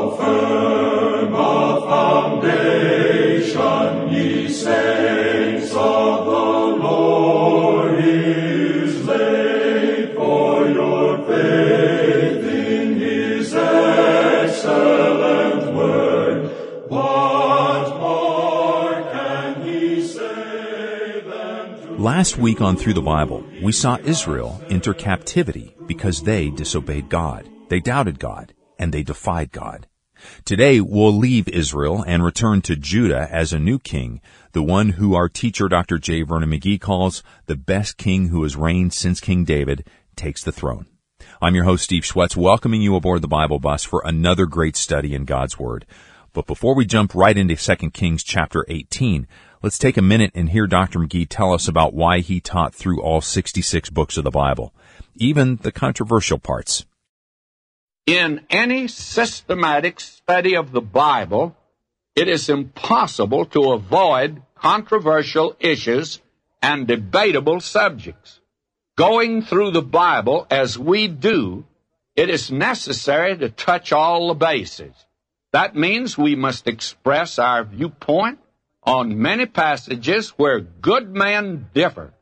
firm a foundation, ye saints of the Lord, is laid, for your faith in his excellent word. What more can he say than to... Last week on Through the Bible, we saw Israel enter captivity because they disobeyed God. They doubted God, and they defied God. Today, we'll leave Israel and return to Judah as a new king, the one who our teacher, Dr. J. Vernon McGee, calls the best king who has reigned since King David, takes the throne. I'm your host, Steve Schwetz, welcoming you aboard the Bible bus for another great study in God's Word. But before we jump right into 2 Kings chapter 18, let's take a minute and hear Dr. McGee tell us about why he taught through all 66 books of the Bible, even the controversial parts. In any systematic study of the Bible, it is impossible to avoid controversial issues and debatable subjects. Going through the Bible as we do, it is necessary to touch all the bases. That means we must express our viewpoint on many passages where good men differ,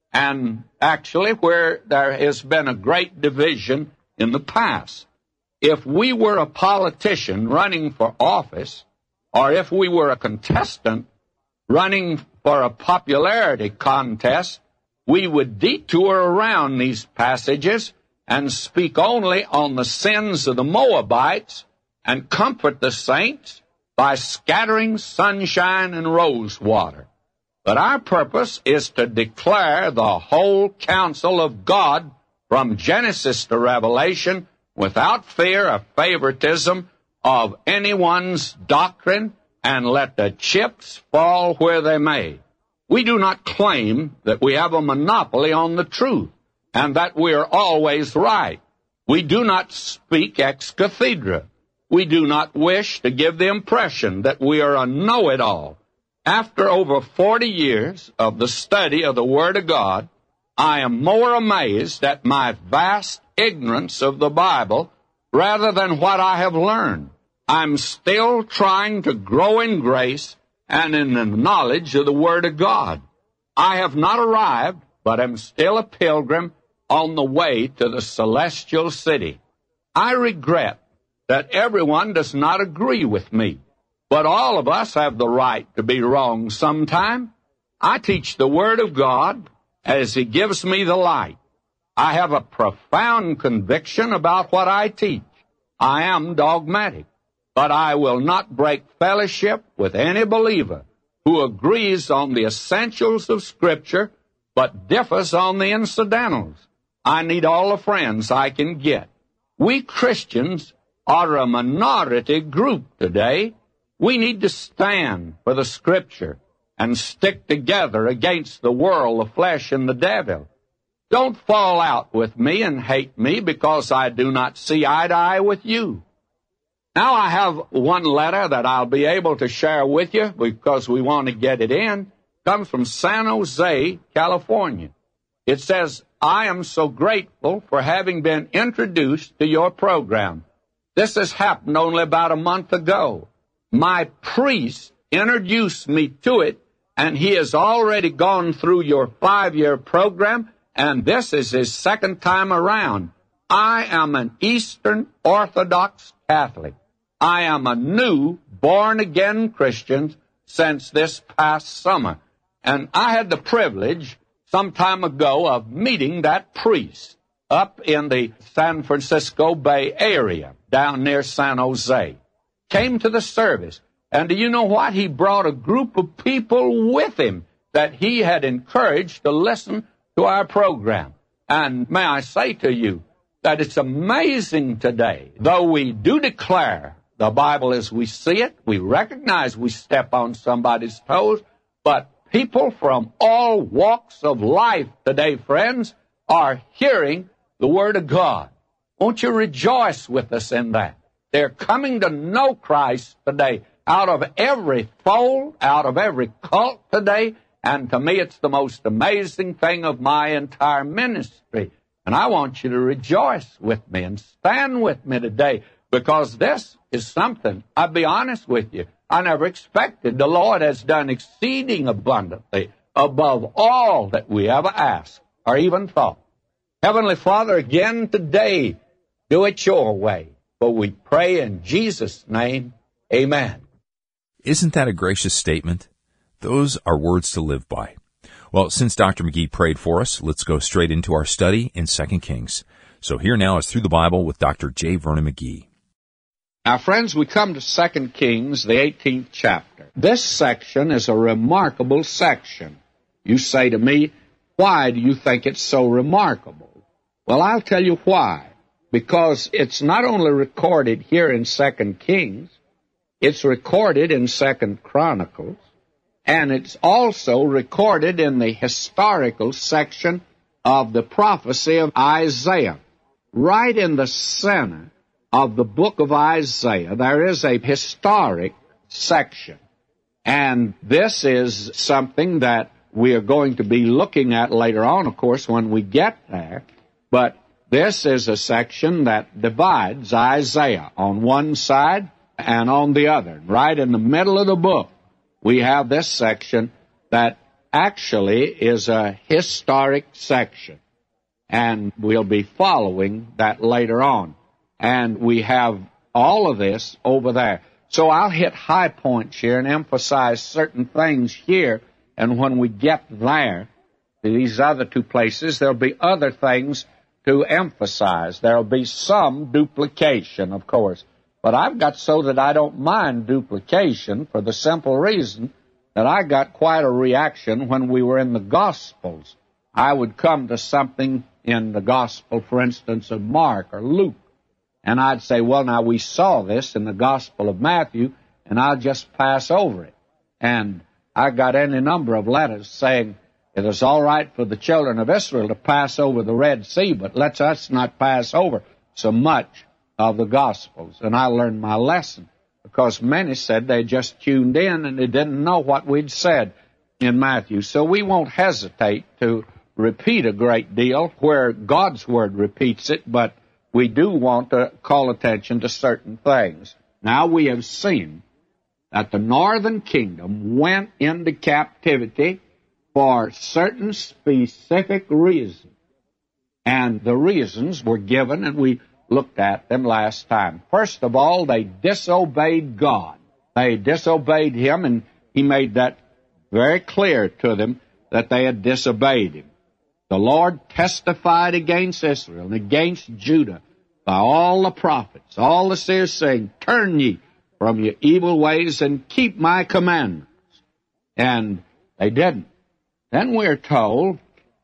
and actually where there has been a great division in the past. If we were a politician running for office, or if we were a contestant running for a popularity contest, we would detour around these passages and speak only on the sins of the Moabites and comfort the saints by scattering sunshine and rose water. But our purpose is to declare the whole counsel of God from Genesis to Revelation without fear of favoritism of anyone's doctrine, and let the chips fall where they may. We do not claim that we have a monopoly on the truth, and that we are always right. We do not speak ex cathedra. We do not wish to give the impression that we are a know-it-all. After over 40 years of the study of the Word of God, I am more amazed at my vast ignorance of the Bible rather than what I have learned. I'm still trying to grow in grace and in the knowledge of the Word of God. I have not arrived, but am still a pilgrim on the way to the celestial city. I regret that everyone does not agree with me, but all of us have the right to be wrong sometime. I teach the Word of God as He gives me the light. I have a profound conviction about what I teach. I am dogmatic, but I will not break fellowship with any believer who agrees on the essentials of Scripture but differs on the incidentals. I need all the friends I can get. We Christians are a minority group today. We need to stand for the Scripture and stick together against the world, the flesh, and the devil. Don't fall out with me and hate me because I do not see eye to eye with you. Now I have one letter that I'll be able to share with you because we want to get it in. It comes from San Jose, California. It says, I am so grateful for having been introduced to your program. This has happened only about a month ago. My priest introduced me to it, and he has already gone through your 5-year program, and this is his second time around. I am an Eastern Orthodox Catholic. I am a new, born-again Christian since this past summer, and I had the privilege some time ago of meeting that priest up in the San Francisco Bay Area, down near San Jose. Came to the service, and do you know what? He brought a group of people with him that he had encouraged to listen to our program. And may I say to you that it's amazing today, though we do declare the Bible as we see it, we recognize we step on somebody's toes, but people from all walks of life today, friends, are hearing the Word of God. Won't you rejoice with us in that? They're coming to know Christ today out of every fold, out of every cult today, and to me it's the most amazing thing of my entire ministry. And I want you to rejoice with me and stand with me today because this is something, I'll be honest with you, I never expected. The Lord has done exceeding abundantly above all that we ever asked or even thought. Heavenly Father, again today, do it your way. For we pray in Jesus' name, amen. Isn't that a gracious statement? Those are words to live by. Well, since Dr. McGee prayed for us, let's go straight into our study in 2 Kings. So here now is Through the Bible with Dr. J. Vernon McGee. Now, friends, we come to 2 Kings, the 18th chapter. This section is a remarkable section. You say to me, why do you think it's so remarkable? Well, I'll tell you why. Because it's not only recorded here in 2 Kings, it's recorded in 2 Chronicles, and it's also recorded in the historical section of the prophecy of Isaiah. Right in the center of the book of Isaiah, there is a historic section. And this is something that we are going to be looking at later on, of course, when we get there. But this is a section that divides Isaiah on one side and on the other. Right in the middle of the book, we have this section that actually is a historic section. And we'll be following that later on. And we have all of this over there. So I'll hit high points here and emphasize certain things here. And when we get there, to these other two places, there'll be other things to emphasize. There'll be some duplication, of course. But I've got so that I don't mind duplication for the simple reason that I got quite a reaction when we were in the Gospels. I would come to something in the Gospel, for instance, of Mark or Luke, and I'd say, well, now we saw this in the Gospel of Matthew, and I'll just pass over it. And I got any number of letters saying it is all right for the children of Israel to pass over the Red Sea, but let's us not pass over so much of the Gospels. And I learned my lesson, because many said they just tuned in and they didn't know what we'd said in Matthew. So we won't hesitate to repeat a great deal where God's Word repeats it, but we do want to call attention to certain things. Now we have seen that the northern kingdom went into captivity for certain specific reasons. And the reasons were given, and we looked at them last time. First of all, they disobeyed God. They disobeyed Him, and He made that very clear to them that they had disobeyed Him. The Lord testified against Israel and against Judah by all the prophets, all the seers, saying, turn ye from your evil ways and keep my commandments. And they didn't. Then we're told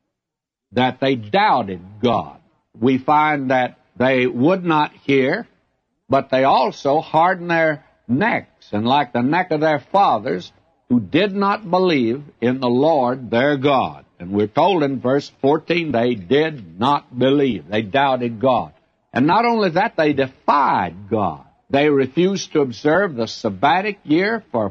that they doubted God. We find that they would not hear, but they also hardened their necks, and like the neck of their fathers, who did not believe in the Lord their God. And we're told in verse 14, they did not believe. They doubted God. And not only that, they defied God. They refused to observe the Sabbatic year for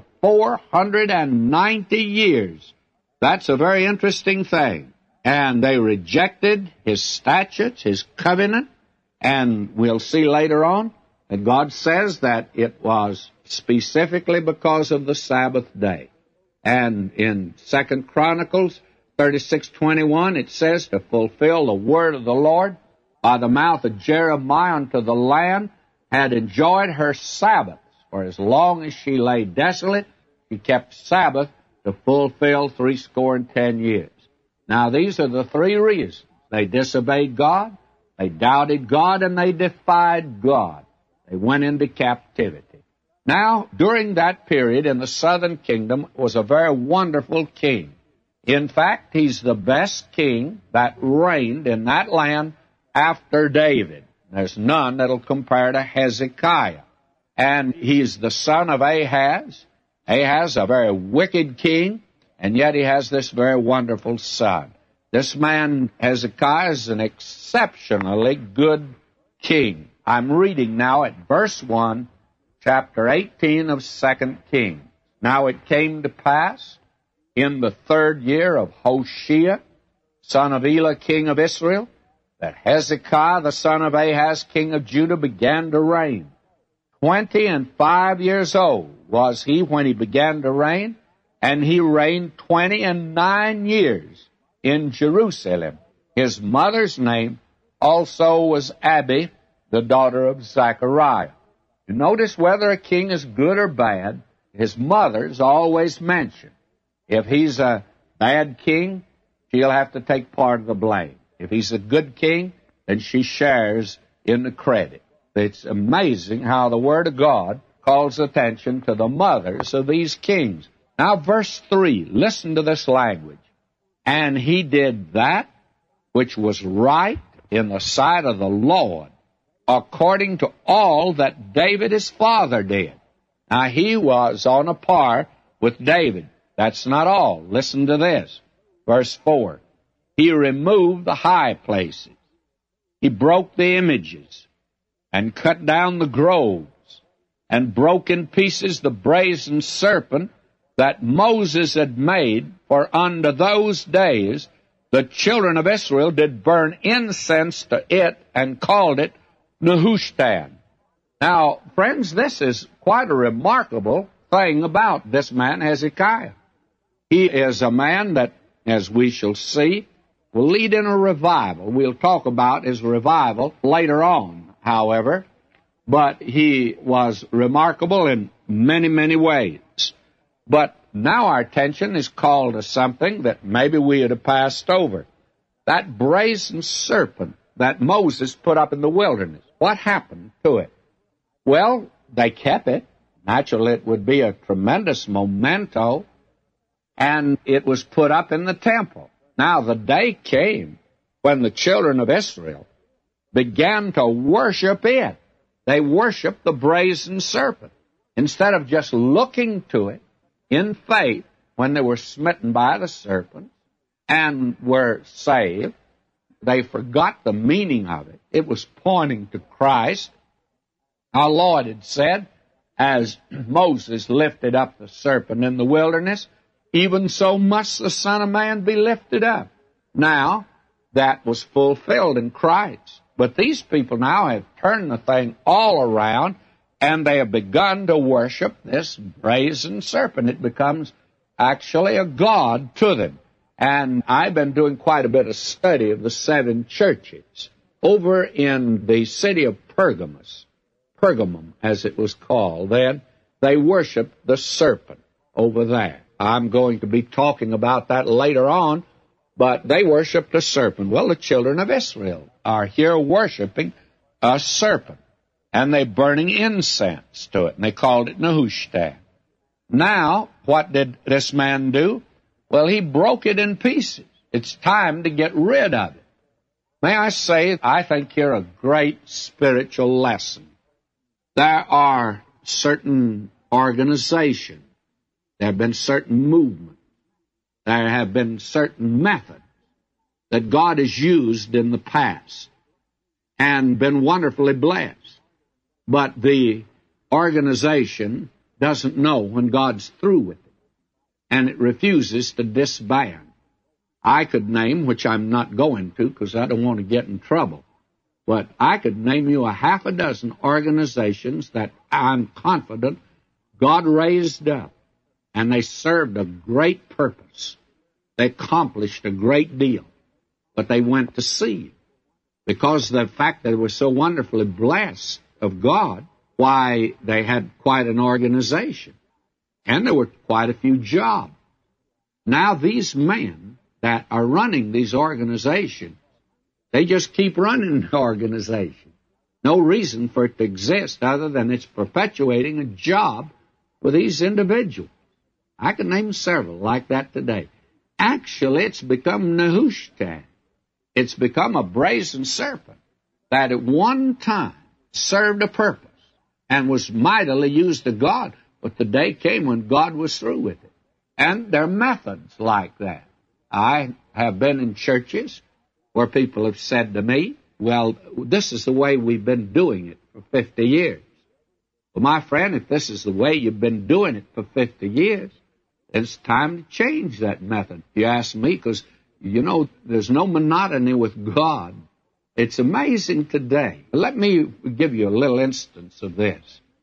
490 years. That's a very interesting thing. And they rejected His statutes, His covenant, and we'll see later on that God says that it was specifically because of the Sabbath day. And in 2 Chronicles 36:21, it says, to fulfill the word of the Lord by the mouth of Jeremiah unto the land had enjoyed her Sabbaths. For as long as she lay desolate, she kept Sabbath to fulfill 70 years. Now, these are the three reasons. They disobeyed God, they doubted God, and they defied God. They went into captivity. Now, during that period in the southern kingdom was a very wonderful king. In fact, he's the best king that reigned in that land after David. There's none that'll compare to Hezekiah. And he's the son of Ahaz. Ahaz, a very wicked king, and yet he has this very wonderful son. This man, Hezekiah, is an exceptionally good king. I'm reading now at verse 1, chapter 18 of 2 Kings. Now it came to pass in the 3rd year of Hoshea, son of Elah, king of Israel, that Hezekiah, the son of Ahaz, king of Judah, began to reign. 25 old was he when he began to reign, and he reigned 29 years in Jerusalem. His mother's name also was Abi, the daughter of Zechariah. You notice whether a king is good or bad, his mother's always mentioned. If he's a bad king, she'll have to take part of the blame. If he's a good king, then she shares in the credit. It's amazing how the Word of God calls attention to the mothers of these kings. Now, verse 3, listen to this language. And he did that which was right in the sight of the Lord, according to all that David his father did. Now, he was on a par with David. That's not all. Listen to this. Verse 4. He removed the high places. He broke the images and cut down the groves and broke in pieces the brazen serpent that Moses had made, for unto those days the children of Israel did burn incense to it and called it Nehushtan. Now, friends, this is quite a remarkable thing about this man Hezekiah. He is a man that, as we shall see, will lead in a revival. We'll talk about his revival later on, however, but he was remarkable in many, many ways. But now our attention is called to something that maybe we would have passed over. That brazen serpent that Moses put up in the wilderness. What happened to it? Well, they kept it. Naturally, it would be a tremendous memento, and it was put up in the temple. Now, the day came when the children of Israel began to worship it. They worshiped the brazen serpent. Instead of just looking to it in faith when they were smitten by the serpent and were saved, they forgot the meaning of it. It was pointing to Christ. Our Lord had said, as Moses lifted up the serpent in the wilderness, even so must the Son of Man be lifted up. Now, that was fulfilled in Christ. But these people now have turned the thing all around, and they have begun to worship this brazen serpent. It becomes actually a god to them. And I've been doing quite a bit of study of the 7 churches over in the city of Pergamum, as it was called then. They worshiped the serpent over there. I'm going to be talking about that later on, but they worshiped a serpent. Well, the children of Israel are here worshiping a serpent, and they're burning incense to it, and they called it Nehushtan. Now, what did this man do? Well, he broke it in pieces. It's time to get rid of it. May I say, I think here a great spiritual lesson. There are certain organizations, there have been certain movements, there have been certain methods that God has used in the past and been wonderfully blessed. But the organization doesn't know when God's through with it, and it refuses to disband. I could name, which I'm not going to because I don't want to get in trouble, but I could name you a half a dozen organizations that I'm confident God raised up, and they served a great purpose. They accomplished a great deal, but they went to seed. Because of the fact that they were so wonderfully blessed of God, why, they had quite an organization, and there were quite a few jobs. Now these men that are running these organizations, they just keep running the organization. No reason for it to exist other than it's perpetuating a job for these individuals. I can name several like that today. Actually, it's become Nehushtan. It's become a brazen serpent that at one time served a purpose and was mightily used to God, but the day came when God was through with it. And there are methods like that. I have been in churches where people have said to me, well, this is the way we've been doing it for 50 years. Well, my friend, if this is the way you've been doing it for 50 years, it's time to change that method, if you ask me, because, you know, there's no monotony with God. It's amazing today. Let me give you a little instance of this.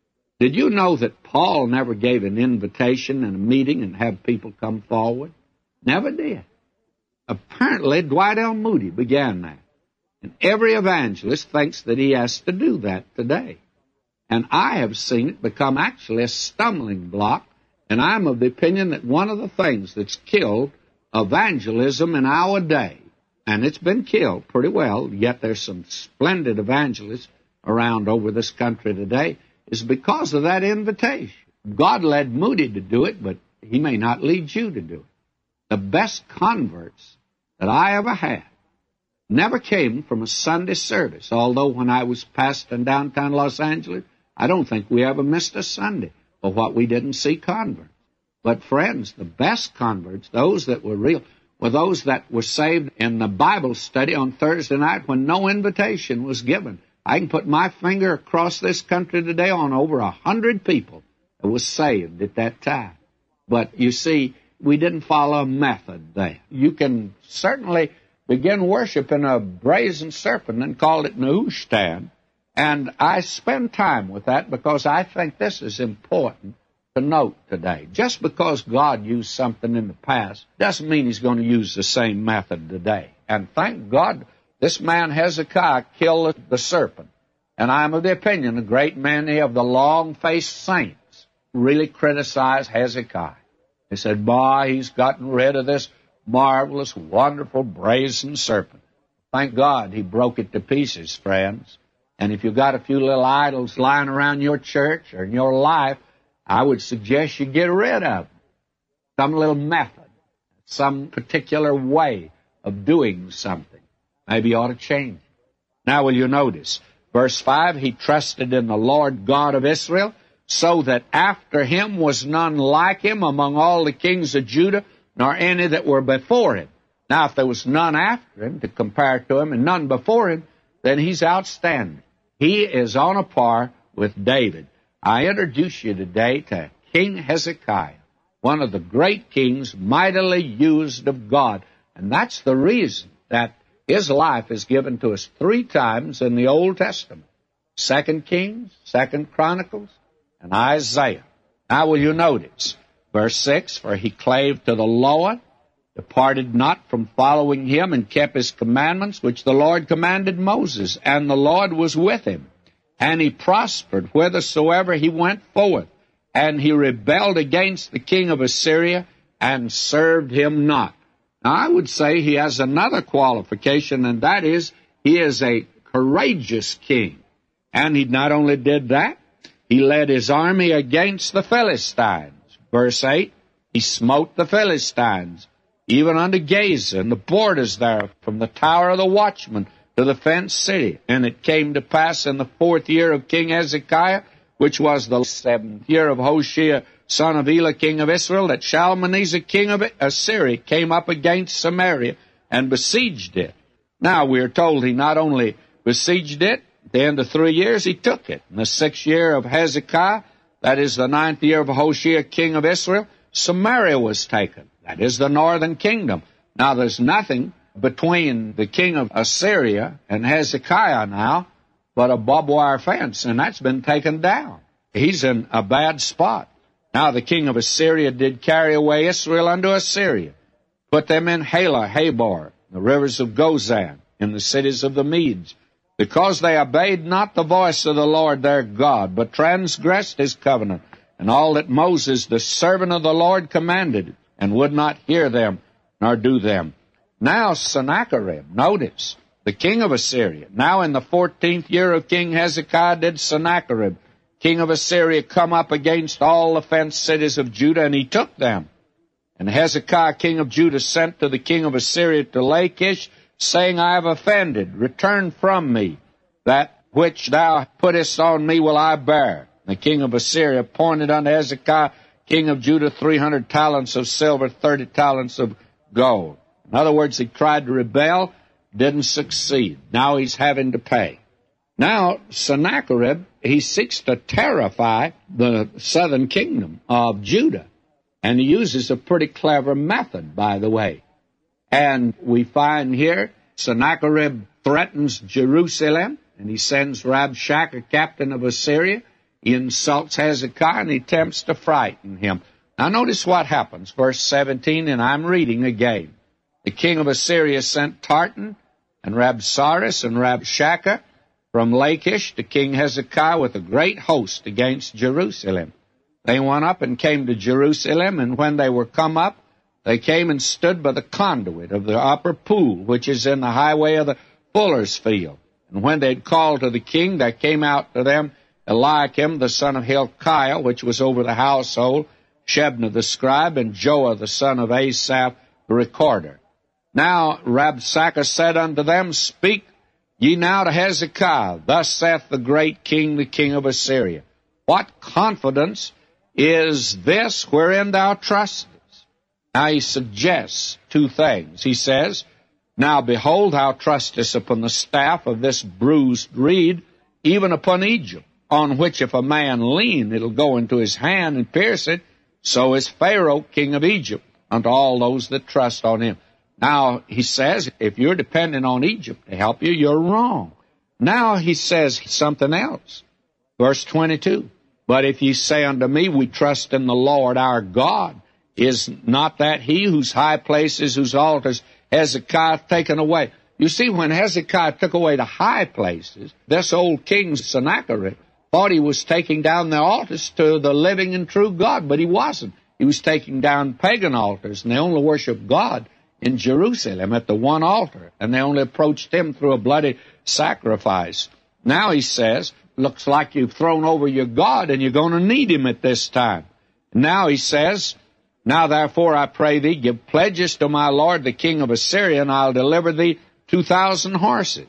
Did you know that Paul never gave an invitation and a meeting and have people come forward? Never did. Apparently, Dwight L. Moody began that. And every evangelist thinks that he has to do that today. And I have seen it become actually a stumbling block, and I'm of the opinion that one of the things that's killed evangelism in our day, and it's been killed pretty well, yet there's some splendid evangelists around over this country today, is because of that invitation. God led Moody to do it, but he may not lead you to do it. The best converts that I ever had never came from a Sunday service, although when I was pastoring downtown Los Angeles, I don't think we ever missed a Sunday for what we didn't see converts. But friends, the best converts, those that were real, were those that were saved in the Bible study on Thursday night when no invitation was given. I can put my finger across this country today on over 100 people that was saved at that time. But you see, we didn't follow a method there. You can certainly begin worshiping a brazen serpent and call it Nehushtan. And I spend time with that because I think this is important to note today. Just because God used something in the past doesn't mean he's going to use the same method today. And thank God this man Hezekiah killed the serpent. And I'm of the opinion a great many of the long-faced saints really criticized Hezekiah. They said, boy, he's gotten rid of this marvelous, wonderful, brazen serpent. Thank God he broke it to pieces, friends. And if you've got a few little idols lying around your church or in your life, I would suggest you get rid of them. Some little method, some particular way of doing something. Maybe you ought to change it. Now will you notice, verse 5, he trusted in the Lord God of Israel, so that after him was none like him among all the kings of Judah, nor any that were before him. Now, if there was none after him to compare to him and none before him, then he's outstanding. He is on a par with David. I introduce you today to King Hezekiah, one of the great kings mightily used of God. And that's the reason that his life is given to us 3 times in the Old Testament. 2 Kings, 2 Chronicles, and Isaiah. Now will you notice, verse 6, for he clave to the Lord, departed not from following him, and kept his commandments, which the Lord commanded Moses. And the Lord was with him, and he prospered whithersoever he went forth. And he rebelled against the king of Assyria, and served him not. Now, I would say he has another qualification, and that is he is a courageous king. And he not only did that, he led his army against the Philistines. Verse 8, he smote the Philistines, even unto Gaza, and the borders there, from the tower of the watchman to the fenced city. And it came to pass in the 4th year of King Hezekiah, which was the 7th year of Hoshea, son of Elah, king of Israel, that Shalmaneser, king of Assyria, came up against Samaria and besieged it. Now, we are told he not only besieged it, at the end of 3 years, he took it. In the 6th year of Hezekiah, that is the 9th year of Hoshea, king of Israel, Samaria was taken. That is the northern kingdom. Now, there's nothing between the king of Assyria and Hezekiah now but a barbed wire fence, and that's been taken down. He's in a bad spot. Now, the king of Assyria did carry away Israel unto Assyria, put them in Halah, Habor, the rivers of Gozan, in the cities of the Medes, because they obeyed not the voice of the Lord their God, but transgressed his covenant, and all that Moses, the servant of the Lord, commanded, and would not hear them, nor do them. Now Sennacherib, notice, the king of Assyria, now in the 14th year of King Hezekiah did Sennacherib, king of Assyria, come up against all the fenced cities of Judah, and he took them. And Hezekiah, king of Judah, sent to the king of Assyria to Lachish, saying, I have offended, return from me. That which thou puttest on me will I bear. The king of Assyria appointed unto Hezekiah, king of Judah, 300 talents of silver, 30 talents of gold. In other words, he tried to rebel, didn't succeed. Now he's having to pay. Now, Sennacherib, he seeks to terrify the southern kingdom of Judah. And he uses a pretty clever method, by the way. And we find here, Sennacherib threatens Jerusalem, and he sends Rabshakeh, captain of Assyria, He insults Hezekiah and he attempts to frighten him. Now notice what happens. Verse 17, and I'm reading again. The king of Assyria sent Tartan and Rabsaris and Rabshakeh from Lachish to King Hezekiah with a great host against Jerusalem. They went up and came to Jerusalem, and when they were come up, they came and stood by the conduit of the upper pool, which is in the highway of the fuller's field. And when they had called to the king, there came out to them Eliakim, the son of Hilkiah, which was over the household, Shebna the scribe, and Joah the son of Asaph the recorder. Now Rabshakeh said unto them, Speak ye now to Hezekiah, thus saith the great king, the king of Assyria. What confidence is this wherein thou trustest? Now he suggests two things. He says, Now behold, thou trustest upon the staff of this bruised reed, even upon Egypt, on which if a man lean, it'll go into his hand and pierce it. So is Pharaoh, king of Egypt, unto all those that trust on him. Now, he says, if you're dependent on Egypt to help you, you're wrong. Now he says something else. Verse 22, But if ye say unto me, We trust in the Lord our God, is not that he whose high places, whose altars, Hezekiah taken away? You see, when Hezekiah took away the high places, this old king Sennacherib thought he was taking down the altars to the living and true God, but he wasn't. He was taking down pagan altars, and they only worshiped God in Jerusalem at the one altar, and they only approached him through a bloody sacrifice. Now he says, looks like you've thrown over your God, and you're going to need him at this time. Now he says, Now therefore I pray thee, give pledges to my lord the king of Assyria, and I'll deliver thee 2,000 horses,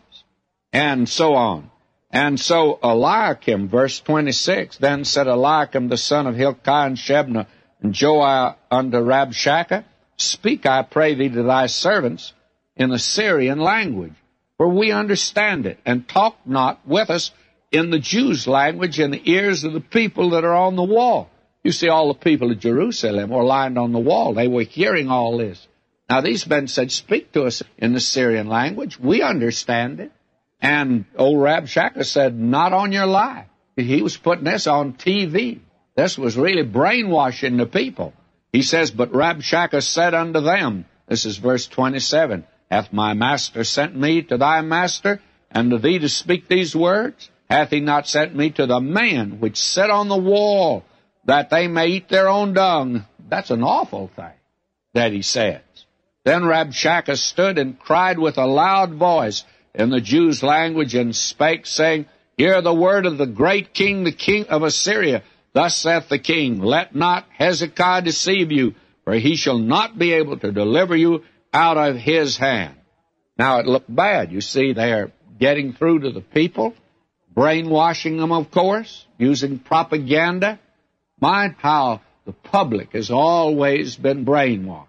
and so on. And so Eliakim, verse 26, Then said Eliakim the son of Hilkiah and Shebna and Joah unto Rabshakeh, Speak, I pray thee, to thy servants in the Syrian language, for we understand it, and talk not with us in the Jews' language in the ears of the people that are on the wall. You see, all the people of Jerusalem were lined on the wall. They were hearing all this. Now these men said, Speak to us in the Syrian language. We understand it. And old Rabshakeh said, Not on your life. He was putting this on TV. This was really brainwashing the people. He says, But Rabshakeh said unto them, this is verse 27, Hath my master sent me to thy master, and to thee to speak these words? Hath he not sent me to the man which sat on the wall, that they may eat their own dung? That's an awful thing that he says. Then Rabshakeh stood and cried with a loud voice in the Jews' language, and spake, saying, Hear the word of the great king, the king of Assyria. Thus saith the king, Let not Hezekiah deceive you, for he shall not be able to deliver you out of his hand. Now it looked bad. You see, they're getting through to the people, brainwashing them, of course, using propaganda. Mind how the public has always been brainwashed.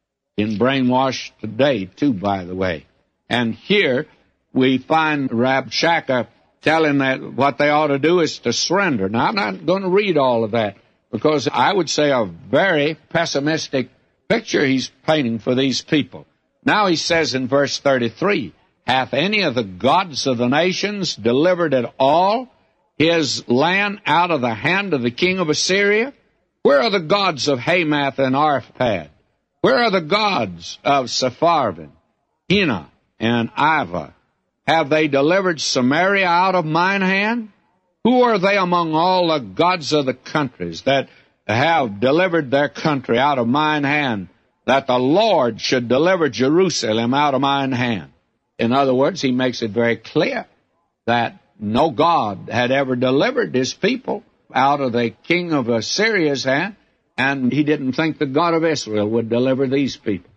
In brainwashed today, too, by the way. And here we find Rabshakeh telling that what they ought to do is to surrender. Now, I'm not going to read all of that, because I would say a very pessimistic picture he's painting for these people. Now he says in verse 33, Hath any of the gods of the nations delivered at all his land out of the hand of the king of Assyria? Where are the gods of Hamath and Arpad? Where are the gods of Sepharvaim, Hena, and Ivah? Have they delivered Samaria out of mine hand? Who are they among all the gods of the countries that have delivered their country out of mine hand, that the Lord should deliver Jerusalem out of mine hand? In other words, he makes it very clear that no God had ever delivered his people out of the king of Assyria's hand, and he didn't think the God of Israel would deliver these people.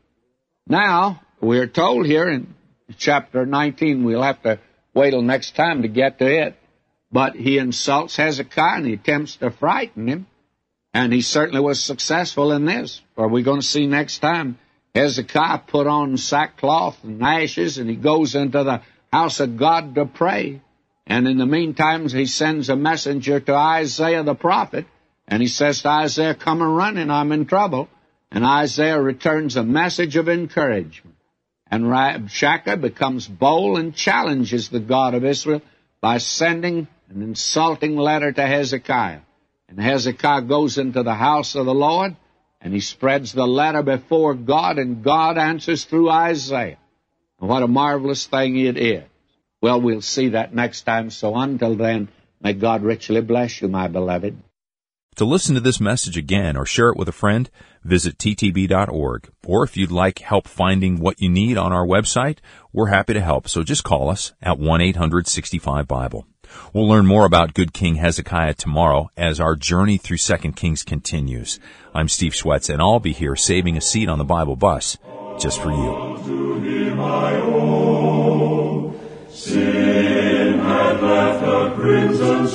Now, we're told here in chapter 19, we'll have to wait till next time to get to it, but he insults Hezekiah and he attempts to frighten him, and he certainly was successful in this. For we're going to see next time Hezekiah put on sackcloth and ashes, and he goes into the house of God to pray. And in the meantime, he sends a messenger to Isaiah the prophet, and he says to Isaiah, Come and running, I'm in trouble. And Isaiah returns a message of encouragement. And Rabshakeh becomes bold and challenges the God of Israel by sending an insulting letter to Hezekiah. And Hezekiah goes into the house of the Lord, and he spreads the letter before God, and God answers through Isaiah. And what a marvelous thing it is. Well, we'll see that next time. So until then, may God richly bless you, my beloved. To listen to this message again or share it with a friend, visit ttb.org. Or if you'd like help finding what you need on our website, we're happy to help. So just call us at 1-800-65-BIBLE. We'll learn more about good King Hezekiah tomorrow as our journey through 2 Kings continues. I'm Steve Schwetz, and I'll be here saving a seat on the Bible bus just for you. To him I owe. Sin had left a crimson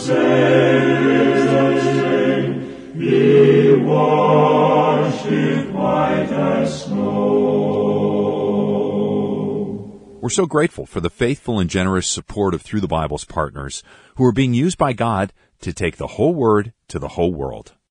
stain. He washed it white as snow. We're so grateful for the faithful and generous support of Through the Bible's partners who are being used by God to take the whole Word to the whole world.